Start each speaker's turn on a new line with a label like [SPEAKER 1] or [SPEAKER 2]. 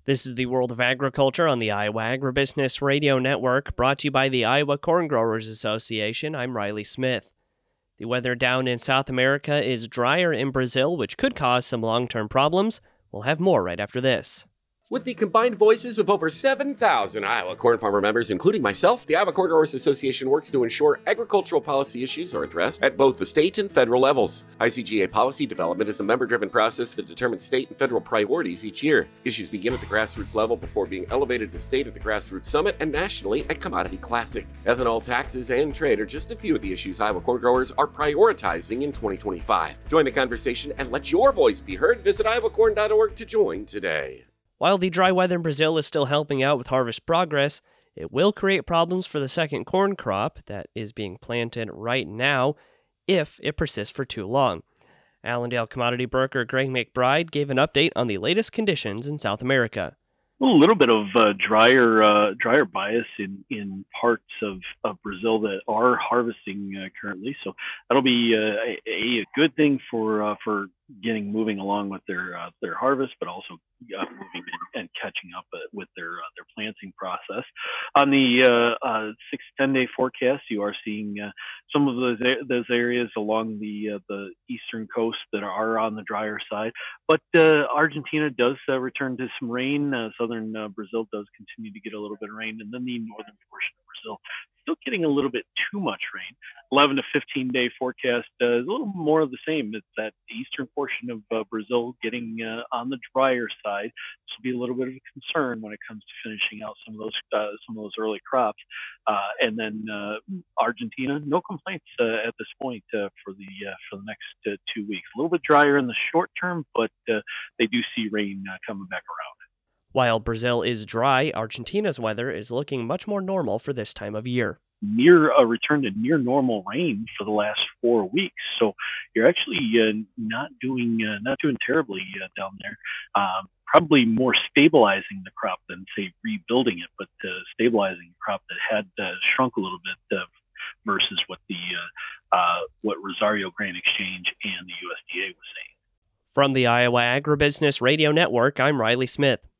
[SPEAKER 1] This is the World of Agriculture on the Iowa Agribusiness Radio Network, brought to you by the Iowa Corn Growers Association. I'm Riley Smith. The weather down in South America is drier in Brazil, which could cause some long-term problems. We'll have more right after this.
[SPEAKER 2] With the combined voices of over 7,000 Iowa corn farmer members, including myself, the Iowa Corn Growers Association works to ensure agricultural policy issues are addressed at both the state and federal levels. ICGA policy development is a member-driven process that determines state and federal priorities each year. Issues begin at the grassroots level before being elevated to state at the Grassroots Summit and nationally at Commodity Classic. Ethanol, taxes, and trade are just a few of the issues Iowa corn growers are prioritizing in 2025. Join the conversation and let your voice be heard. Visit iowacorn.org to join today.
[SPEAKER 1] While the dry weather in Brazil is still helping out with harvest progress, it will create problems for the second corn crop that is being planted right now if it persists for too long. Allendale commodity broker Greg McBride gave an update on the latest conditions in South America.
[SPEAKER 3] A little bit of drier bias in parts of Brazil that are harvesting currently, so that'll be a good thing for getting moving along with their harvest, but also moving and catching up with their planting process. On the 6-10 day forecast, you are seeing some of those areas along the eastern coast that are on the drier side, but Argentina does return to some rain. Southern Brazil does continue to get a little bit of rain, and then the northern portion of Brazil still getting a little bit too much rain. 11 to 15 day forecast is a little more of the same. It's that eastern portion of Brazil getting on the drier side. This will be a little bit of a concern when it comes to finishing out some of those early crops. And then Argentina, no complaints at this point for the next 2 weeks. A little bit drier in the short term, but they do see rain coming back around.
[SPEAKER 1] While Brazil is dry, Argentina's weather is looking much more normal for this time of year.
[SPEAKER 3] Near a return to near normal rain for the last 4 weeks, so you're actually not doing terribly down there. Probably more stabilizing the crop than say rebuilding it, but stabilizing a crop that had shrunk a little bit versus what Rosario Grain Exchange and the USDA was saying.
[SPEAKER 1] From the Iowa Agribusiness Radio Network, I'm Riley Smith.